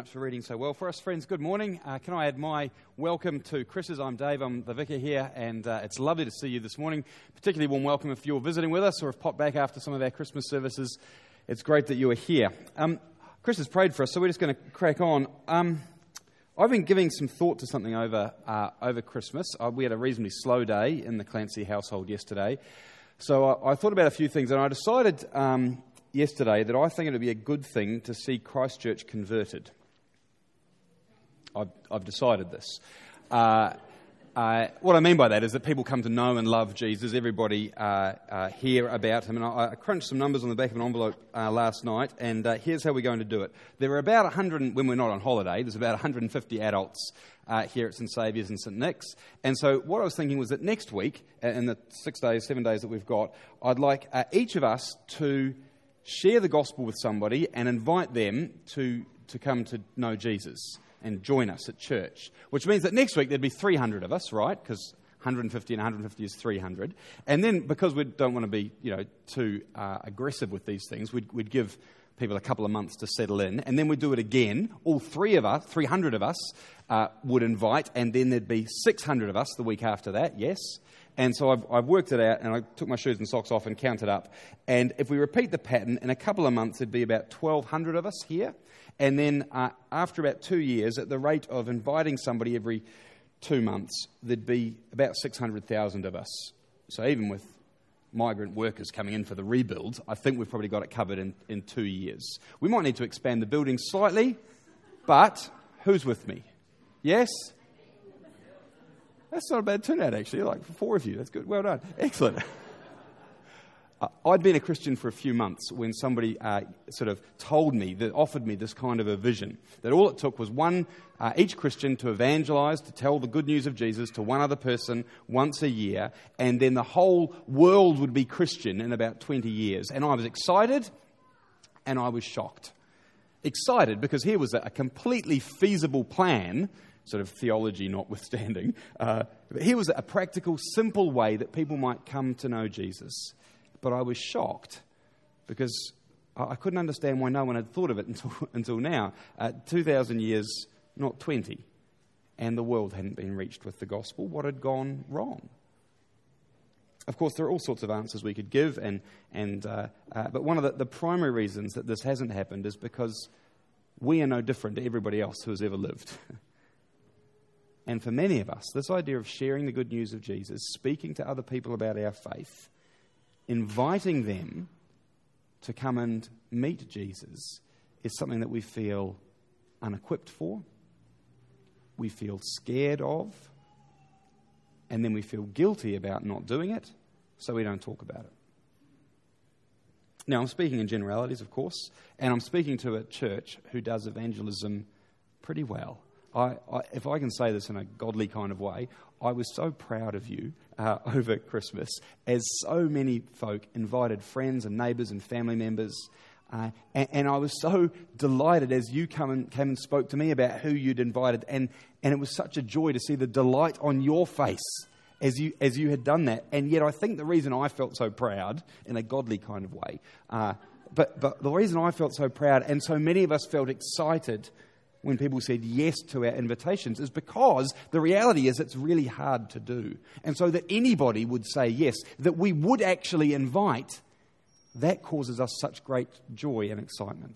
much for reading so well for us. Friends, good morning. Can I add my welcome to Chris's? I'm Dave, I'm the vicar here, and it's lovely to see you this morning. Particularly warm welcome if you're visiting with us or have popped back after some of our Christmas services. It's great that you are here. Chris has prayed for us, so we're just going to crack on. I've been giving some thought to something over Christmas. We had a reasonably slow day in the Clancy household yesterday, so I thought about a few things, and I decided yesterday that I think it would be a good thing to see Christchurch converted. I've decided this. What I mean by that is that people come to know and love Jesus. Everybody hear about him. And I crunched some numbers on the back of an envelope last night, and here's how we're going to do it. There are about 100, when we're not on holiday, there's about 150 adults here at St Saviour's and St Nick's. And so what I was thinking was that next week, in the 7 days that we've got, I'd like each of us to share the gospel with somebody and invite them to come to know Jesus and join us at church, which means that next week there'd be 300 of us, right? Because 150 and 150 is 300. And then because we don't want to be, too aggressive with these things, we'd give people a couple of months to settle in, and then we'd do it again. All 300 of us would invite, and then there'd be 600 of us the week after that, yes? And so I've worked it out, and I took my shoes and socks off and counted up. And if we repeat the pattern, in a couple of months, there'd be about 1,200 of us here. And then after about 2 years, at the rate of inviting somebody every 2 months, there'd be about 600,000 of us. So even with migrant workers coming in for the rebuild, I think we've probably got it covered in 2 years. We might need to expand the building slightly, but who's with me? Yes? That's not a bad turnout, actually. Like 4 of you. That's good. Well done. Excellent. I'd been a Christian for a few months when somebody sort of offered me this kind of a vision, that all it took was each Christian to evangelize, to tell the good news of Jesus to one other person once a year, and then the whole world would be Christian in about 20 years. And I was excited, and I was shocked. Excited because here was a completely feasible plan, sort of theology notwithstanding. Here was a practical, simple way that people might come to know Jesus. But I was shocked because I couldn't understand why no one had thought of it until now. 2,000 years, not 20, and the world hadn't been reached with the gospel. What had gone wrong? Of course, there are all sorts of answers we could give, but one of the primary reasons that this hasn't happened is because we are no different to everybody else who has ever lived. And for many of us, this idea of sharing the good news of Jesus, speaking to other people about our faith, inviting them to come and meet Jesus is something that we feel unequipped for, we feel scared of, and then we feel guilty about not doing it, so we don't talk about it. Now, I'm speaking in generalities, of course, and I'm speaking to a church who does evangelism pretty well. If I can say this in a godly kind of way, I was so proud of you over Christmas, as so many folk invited friends and neighbours and family members, and I was so delighted as you came and spoke to me about who you'd invited, and it was such a joy to see the delight on your face as you had done that. And yet I think the reason I felt so proud, in a godly kind of way, but the reason I felt so proud and so many of us felt excited when people said yes to our invitations is because the reality is it's really hard to do. And so that anybody would say yes, that we would actually invite, that causes us such great joy and excitement.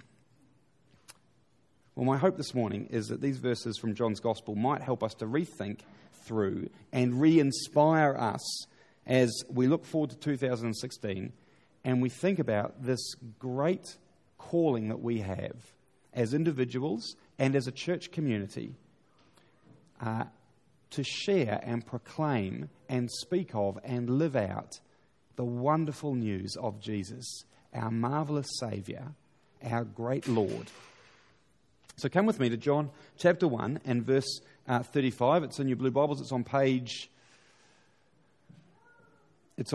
Well, my hope this morning is that these verses from John's Gospel might help us to rethink through and re-inspire us as we look forward to 2016 and we think about this great calling that we have as individuals and as a church community, to share and proclaim and speak of and live out the wonderful news of Jesus, our marvellous Saviour, our great Lord. So come with me to John chapter 1 and verse 35. It's in your blue Bibles. It's on page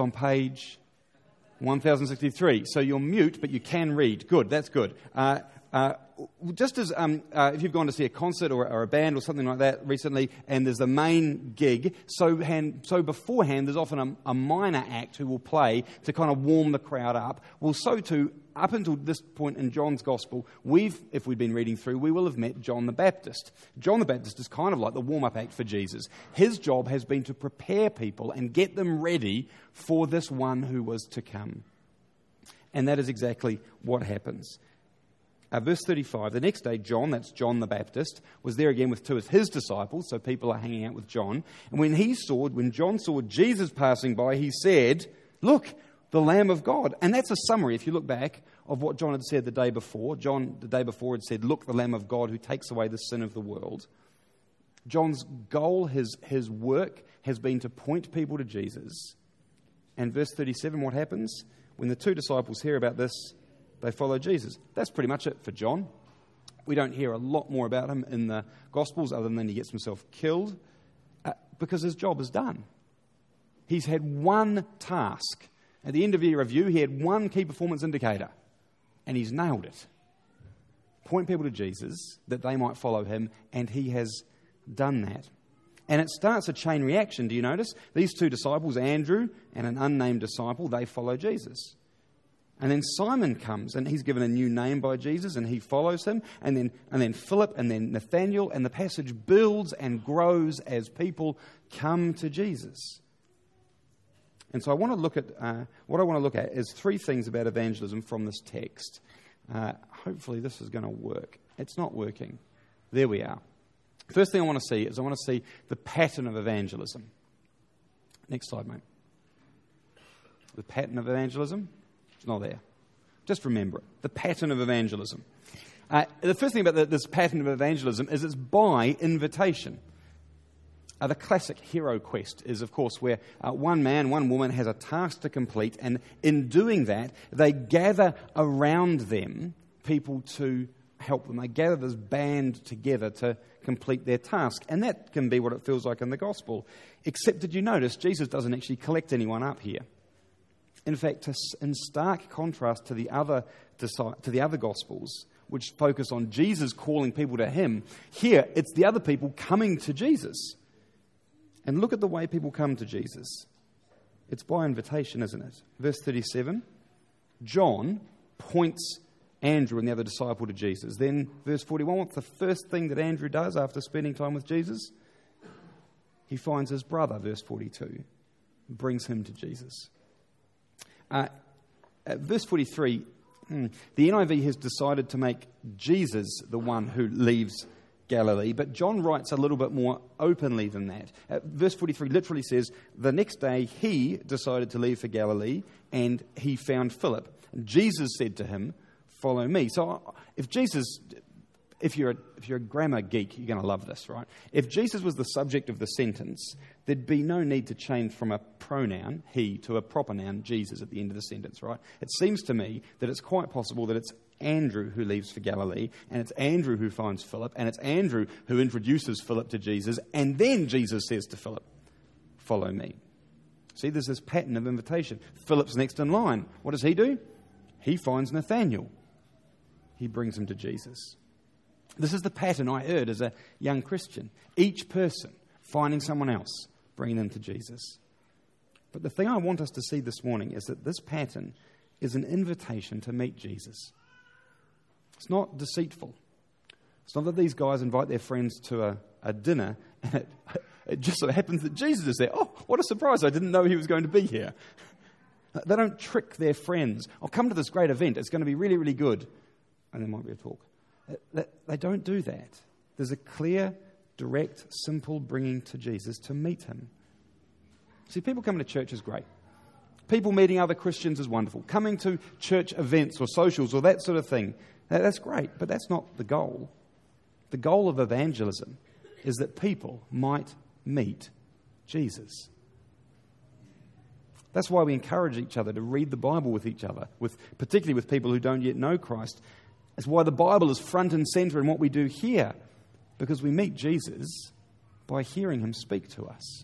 1063. So you're mute, but you can read. Good, that's good. Just as if you've gone to see a concert or a band or something like that recently, and there's the main gig, so beforehand there's often a minor act who will play to kind of warm the crowd up. Well, so too, up until this point in John's Gospel, if we've been reading through, we will have met John the Baptist. John the Baptist is kind of like the warm-up act for Jesus. His job has been to prepare people and get them ready for this one who was to come. And that is exactly what happens. Verse 35, the next day John, that's John the Baptist, was there again with two of his disciples, so people are hanging out with John. And when John saw Jesus passing by, he said, "Look, the Lamb of God." And that's a summary, if you look back, of what John had said the day before. John, the day before, had said, "Look, the Lamb of God who takes away the sin of the world." John's goal, his work, has been to point people to Jesus. And verse 37, what happens? When the two disciples hear about this, they follow Jesus. That's pretty much it for John. We don't hear a lot more about him in the Gospels other than he gets himself killed because his job is done. He's had one task. At the end of year review, he had one key performance indicator, and he's nailed it. Point people to Jesus that they might follow him, and he has done that. And it starts a chain reaction, do you notice? These two disciples, Andrew and an unnamed disciple, they follow Jesus. And then Simon comes, and he's given a new name by Jesus, and he follows him. And then Philip, and then Nathanael, and the passage builds and grows as people come to Jesus. And so what I want to look at is three things about evangelism from this text. Hopefully this is going to work. It's not working. There we are. First thing I want to see the pattern of evangelism. Next slide, mate. The pattern of evangelism. It's not there. Just remember it. The pattern of evangelism. The first thing about this pattern of evangelism is it's by invitation. The classic hero quest is, of course, where one man, one woman has a task to complete, and in doing that, they gather around them people to help them. They gather this band together to complete their task. And that can be what it feels like in the gospel. Except, did you notice, Jesus doesn't actually collect anyone up here. In fact, in stark contrast to the other Gospels, which focus on Jesus calling people to him, here it's the other people coming to Jesus. And look at the way people come to Jesus. It's by invitation, isn't it? Verse 37, John points Andrew and the other disciple to Jesus. Then, verse 41, what's the first thing that Andrew does after spending time with Jesus? He finds his brother, verse 42, brings him to Jesus. At verse 43, the NIV has decided to make Jesus the one who leaves Galilee, but John writes a little bit more openly than that. Verse 43 literally says, the next day he decided to leave for Galilee, and he found Philip. And Jesus said to him, "Follow me." So if you're a grammar geek, you're going to love this, right? If Jesus was the subject of the sentence, there'd be no need to change from a pronoun, he, to a proper noun, Jesus, at the end of the sentence, right? It seems to me that it's quite possible that it's Andrew who leaves for Galilee, and it's Andrew who finds Philip, and it's Andrew who introduces Philip to Jesus, and then Jesus says to Philip, "Follow me." See, there's this pattern of invitation. Philip's next in line. What does he do? He finds Nathanael. He brings him to Jesus. This is the pattern I heard as a young Christian. Each person finding someone else, bringing them to Jesus. But the thing I want us to see this morning is that this pattern is an invitation to meet Jesus. It's not deceitful. It's not that these guys invite their friends to a dinner and it just so happens that Jesus is there. Oh, what a surprise. I didn't know he was going to be here. They don't trick their friends. "I'll come to this great event. It's going to be really, really good." And there might be a talk. They don't do that. There's a clear, direct, simple bringing to Jesus to meet him. See, people coming to church is great. People meeting other Christians is wonderful. Coming to church events or socials or that sort of thing, that's great, but that's not the goal. The goal of evangelism is that people might meet Jesus. That's why we encourage each other to read the Bible with each other, particularly with people who don't yet know Christ. It's why the Bible is front and center in what we do here, because we meet Jesus by hearing him speak to us.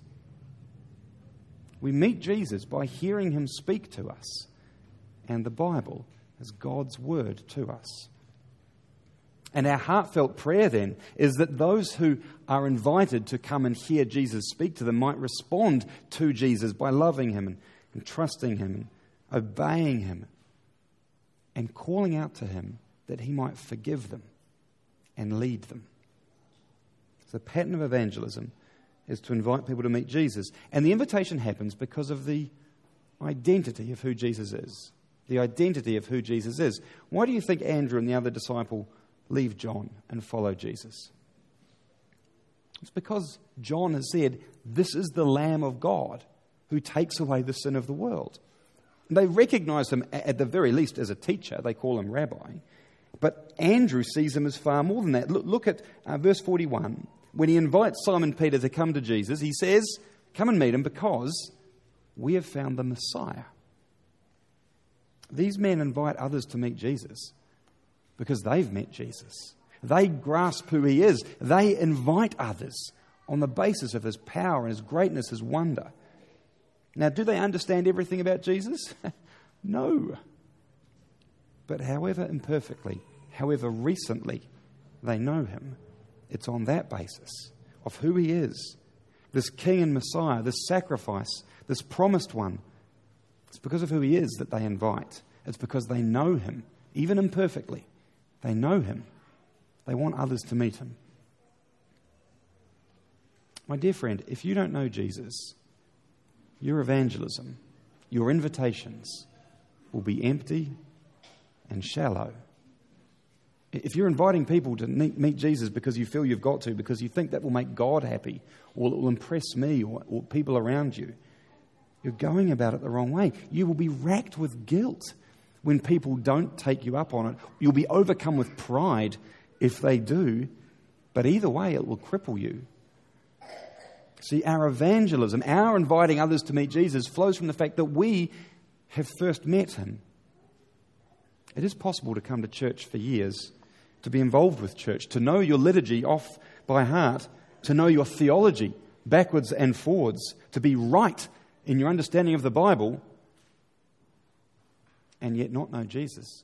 We meet Jesus by hearing him speak to us, and the Bible is God's word to us. And our heartfelt prayer then is that those who are invited to come and hear Jesus speak to them might respond to Jesus by loving him and trusting him and obeying him and calling out to him that he might forgive them and lead them. So the pattern of evangelism is to invite people to meet Jesus. And the invitation happens because of the identity of who Jesus is. The identity of who Jesus is. Why do you think Andrew and the other disciple leave John and follow Jesus? It's because John has said, this is the Lamb of God who takes away the sin of the world. And they recognize him at the very least as a teacher. They call him rabbi. But Andrew sees him as far more than that. Look at verse 41. When he invites Simon Peter to come to Jesus, he says, come and meet him because we have found the Messiah. These men invite others to meet Jesus because they've met Jesus. They grasp who he is. They invite others on the basis of his power and his greatness, his wonder. Now, do they understand everything about Jesus? No. But however imperfectly, however recently they know him, it's on that basis of who he is, this King and Messiah, this sacrifice, this promised one. It's because of who he is that they invite. It's because they know him, even imperfectly. They know him. They want others to meet him. My dear friend, if you don't know Jesus, your evangelism, your invitations will be empty and shallow. If you're inviting people to meet Jesus because you feel you've got to, because you think that will make God happy, or it will impress me or people around you, you're going about it the wrong way. You will be racked with guilt when people don't take you up on it. You'll be overcome with pride if they do, but either way it will cripple you. See, our evangelism, our inviting others to meet Jesus flows from the fact that we have first met him. It is possible to come to church for years, to be involved with church, to know your liturgy off by heart, to know your theology backwards and forwards, to be right in your understanding of the Bible, and yet not know Jesus.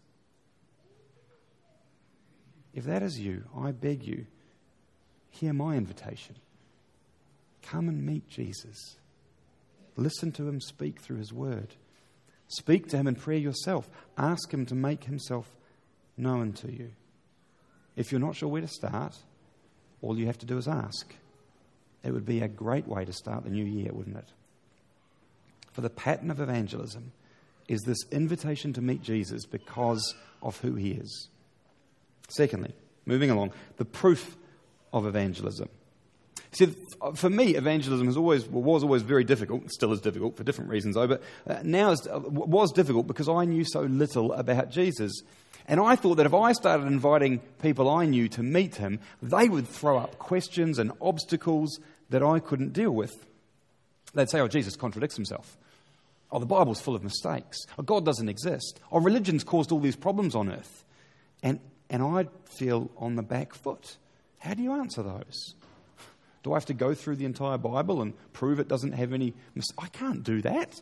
If that is you, I beg you, hear my invitation. Come and meet Jesus. Listen to him speak through his word. Speak to him in prayer yourself. Ask him to make himself known to you. If you're not sure where to start, all you have to do is ask. It would be a great way to start the new year, wouldn't it? For the pattern of evangelism is this invitation to meet Jesus because of who he is. Secondly, moving along, the proof of evangelism. See, for me, evangelism was always very difficult. It still is difficult for different reasons, though. But was difficult because I knew so little about Jesus. And I thought that if I started inviting people I knew to meet him, they would throw up questions and obstacles that I couldn't deal with. They'd say, oh, Jesus contradicts himself. Oh, the Bible's full of mistakes. Oh, God doesn't exist. Oh, religion's caused all these problems on earth. And I'd feel on the back foot. How do you answer those? Do I have to go through the entire Bible and prove it doesn't have any mistakes? I can't do that.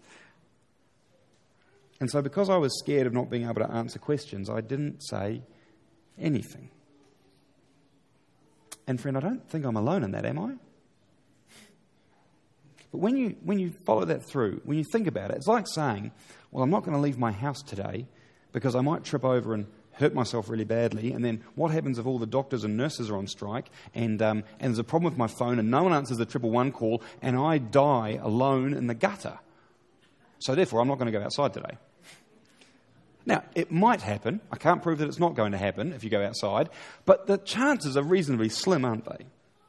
And so because I was scared of not being able to answer questions, I didn't say anything. And friend, I don't think I'm alone in that, am I? But when you follow that through, when you think about it, it's like saying, well, I'm not going to leave my house today because I might trip over and hurt myself really badly, and then what happens if all the doctors and nurses are on strike, and there's a problem with my phone, and no one answers the 111 call, and I die alone in the gutter. So therefore, I'm not going to go outside today. Now, it might happen. I can't prove that it's not going to happen if you go outside, but the chances are reasonably slim, aren't they?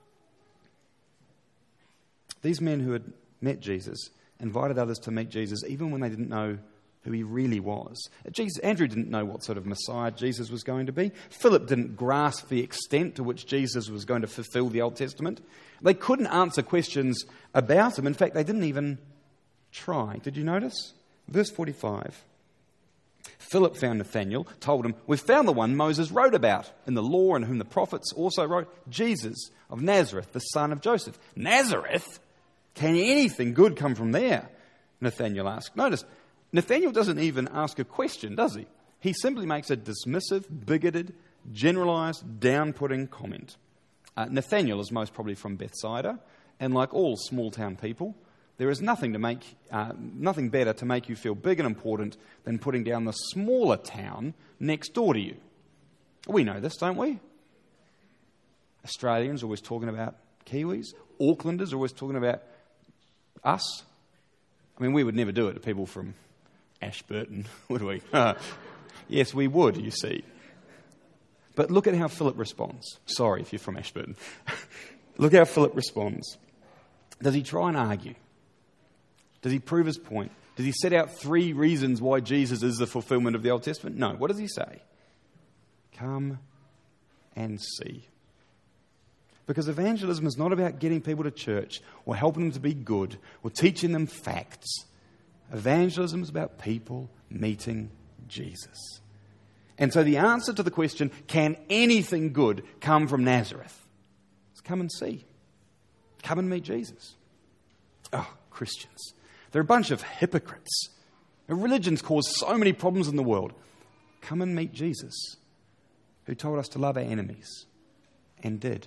These men who had met Jesus invited others to meet Jesus even when they didn't know who he really was. Andrew didn't know what sort of Messiah Jesus was going to be. Philip didn't grasp the extent to which Jesus was going to fulfill the Old Testament. They couldn't answer questions about him. In fact, they didn't even try. Did you notice? Verse 45. Philip found Nathanael, told him, we've found the one Moses wrote about in the law and whom the prophets also wrote, Jesus of Nazareth, the son of Joseph. Nazareth? Can anything good come from there? Nathanael asked. Notice, Nathanael doesn't even ask a question, does he? He simply makes a dismissive, bigoted, generalised, down-putting comment. Nathaniel is most probably from Bethsaida, and like all small-town people, there is nothing better to make you feel big and important than putting down the smaller town next door to you. We know this, don't we? Australians are always talking about Kiwis. Aucklanders are always talking about us. I mean, we would never do it to people from Ashburton, would we? Yes, we would, you see. But look at how Philip responds. Sorry if you're from Ashburton. Look how Philip responds. Does he try and argue? Does he prove his point? Does he set out 3 reasons why Jesus is the fulfillment of the Old Testament? No. What does he say? Come and see. Because evangelism is not about getting people to church or helping them to be good or teaching them facts. Evangelism is about people meeting Jesus. And so the answer to the question, can anything good come from Nazareth? Is come and see. Come and meet Jesus. Oh, Christians. They're a bunch of hypocrites. Religions cause so many problems in the world. Come and meet Jesus, who told us to love our enemies, and did.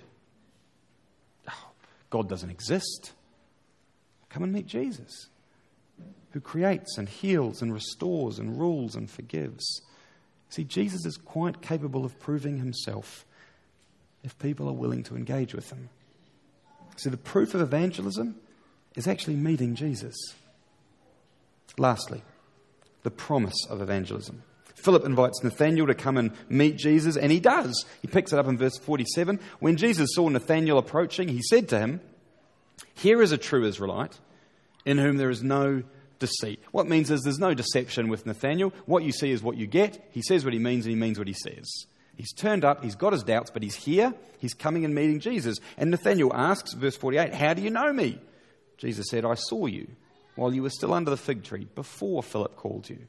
Oh, God doesn't exist. Come and meet Jesus, who creates and heals and restores and rules and forgives. See, Jesus is quite capable of proving himself if people are willing to engage with him. See, the proof of evangelism is actually meeting Jesus. Lastly, the promise of evangelism. Philip invites Nathanael to come and meet Jesus, and he does. He picks it up in verse 47. When Jesus saw Nathanael approaching, he said to him, "Here is a true Israelite, in whom there is no deceit." What it means is there's no deception with Nathanael. What you see is what you get. He says what he means, and he means what he says. He's turned up, he's got his doubts, but he's here. He's coming and meeting Jesus. And Nathanael asks, verse 48, "How do you know me?" Jesus said, "I saw you while you were still under the fig tree, before Philip called you."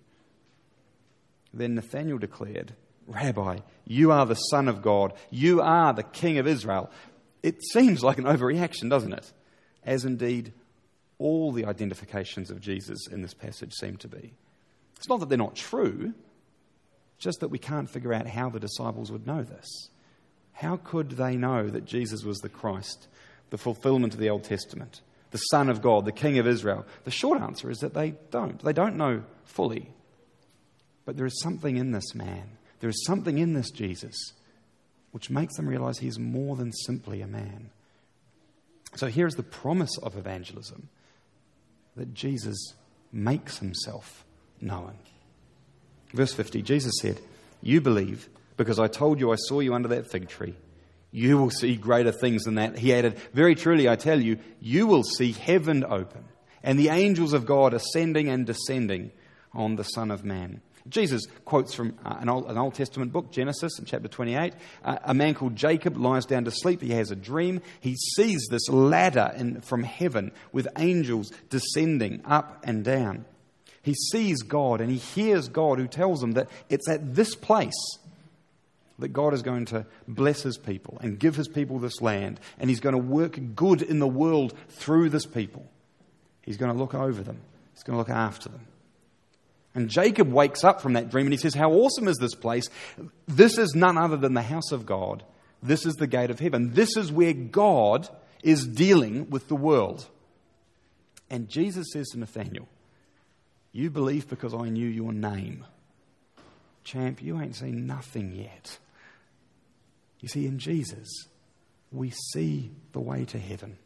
Then Nathanael declared, "Rabbi, you are the Son of God. You are the King of Israel." It seems like an overreaction, doesn't it? As indeed all the identifications of Jesus in this passage seem to be. It's not that they're not true, just that we can't figure out how the disciples would know this. How could they know that Jesus was the Christ, the fulfillment of the Old Testament, the Son of God, the King of Israel? The short answer is that they don't. They don't know fully. But there is something in this man, there is something in this Jesus, which makes them realize he's more than simply a man. So here's the promise of evangelism, that Jesus makes himself known. Verse 50, Jesus said, "You believe because I told you I saw you under that fig tree. You will see greater things than that." He added, "Very truly I tell you, you will see heaven open and the angels of God ascending and descending on the Son of Man." Jesus quotes from an Old Testament book, Genesis, in chapter 28. A man called Jacob lies down to sleep. He has a dream. He sees this ladder from heaven with angels descending up and down. He sees God and he hears God who tells him that it's at this place that God is going to bless his people and give his people this land. And he's going to work good in the world through this people. He's going to look over them. He's going to look after them. And Jacob wakes up from that dream and he says, "How awesome is this place? This is none other than the house of God. This is the gate of heaven. This is where God is dealing with the world." And Jesus says to Nathanael, "You believe because I knew your name. Champ, you ain't seen nothing yet." You see, in Jesus, we see the way to heaven.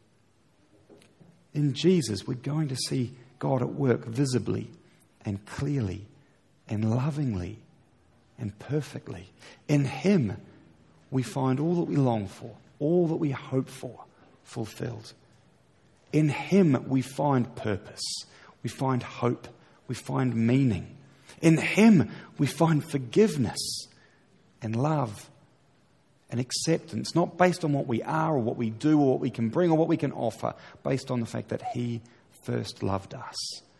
In Jesus, we're going to see God at work visibly and clearly and lovingly and perfectly. In him, we find all that we long for, all that we hope for, fulfilled. In him, we find purpose, we find hope, we find meaning. In him, we find forgiveness and love and acceptance, not based on what we are or what we do or what we can bring or what we can offer, based on the fact that he first loved us.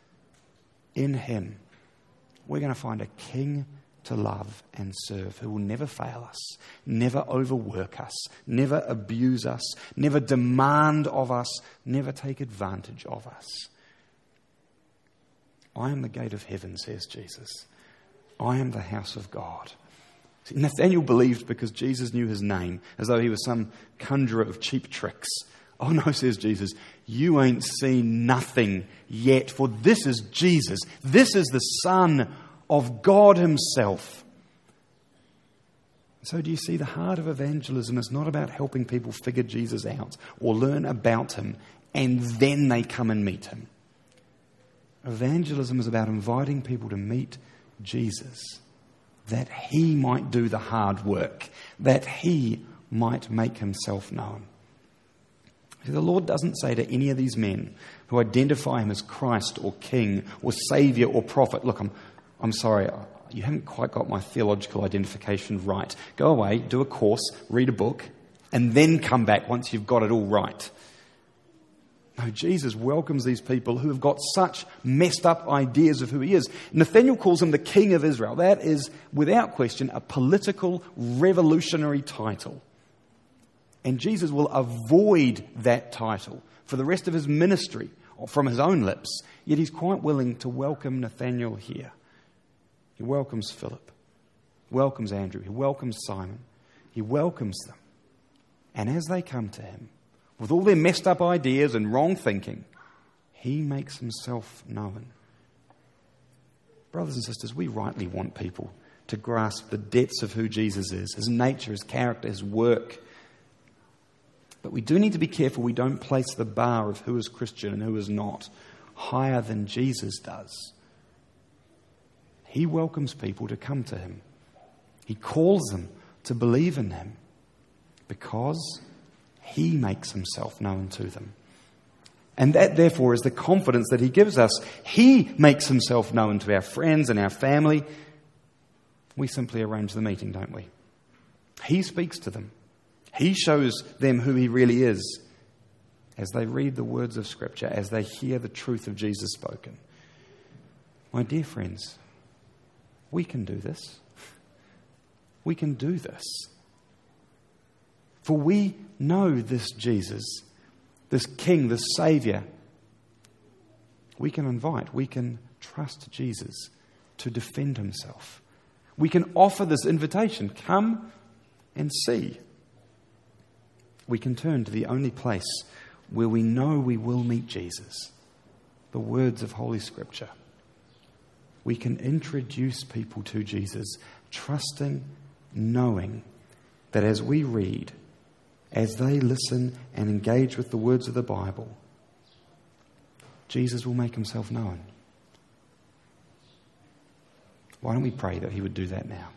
In him, we're going to find a king to love and serve who will never fail us, never overwork us, never abuse us, never demand of us, never take advantage of us. "I am the gate of heaven," says Jesus. "I am the house of God. See, Nathanael believed because Jesus knew his name, as though he was some conjurer of cheap tricks. Oh no, says Jesus, you ain't seen nothing yet, for this is Jesus. This is the Son of God himself. So do you see, the heart of evangelism is not about helping people figure Jesus out or learn about him and then they come and meet him. Evangelism is about inviting people to meet Jesus, that he might do the hard work, that he might make himself known. See, the Lord doesn't say to any of these men who identify him as Christ or King or Saviour or Prophet, look, I'm sorry, you haven't quite got my theological identification right. Go away, do a course, read a book, and then come back once you've got it all right. No, Jesus welcomes these people who have got such messed up ideas of who he is. Nathanael calls him the King of Israel. That is, without question, a political, revolutionary title. And Jesus will avoid that title for the rest of his ministry or from his own lips. Yet he's quite willing to welcome Nathanael here. He welcomes Philip, welcomes Andrew, he welcomes Simon, he welcomes them. And as they come to him, with all their messed up ideas and wrong thinking, he makes himself known. Brothers and sisters, we rightly want people to grasp the depths of who Jesus is, his nature, his character, his work. But we do need to be careful we don't place the bar of who is Christian and who is not higher than Jesus does. He welcomes people to come to him. He calls them to believe in him because he makes himself known to them. And that, therefore, is the confidence that he gives us. He makes himself known to our friends and our family. We simply arrange the meeting, don't we? He speaks to them. He shows them who he really is as they read the words of Scripture, as they hear the truth of Jesus spoken. My dear friends, we can do this. We can do this. For we know this Jesus, this King, this Saviour. We can invite, we can trust Jesus to defend himself. We can offer this invitation, come and see. We can turn to the only place where we know we will meet Jesus, the words of Holy Scripture. We can introduce people to Jesus, trusting, knowing that as we read, as they listen and engage with the words of the Bible, Jesus will make himself known. Why don't we pray that he would do that now?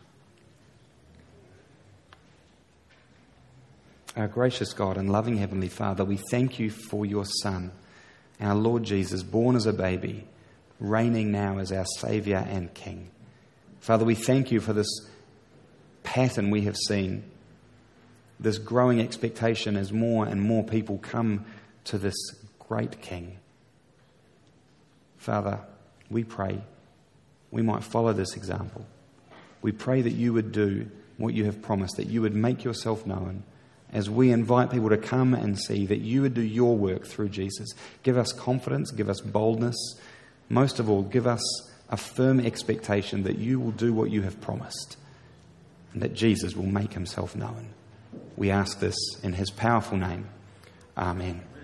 Our gracious God and loving Heavenly Father, we thank you for your Son, our Lord Jesus, born as a baby, reigning now as our Saviour and King. Father, we thank you for this pattern we have seen, this growing expectation as more and more people come to this great King. Father, we pray we might follow this example. We pray that you would do what you have promised, that you would make yourself known as we invite people to come and see, that you would do your work through Jesus. Give us confidence, give us boldness. Most of all, give us a firm expectation that you will do what you have promised and that Jesus will make himself known. We ask this in his powerful name. Amen.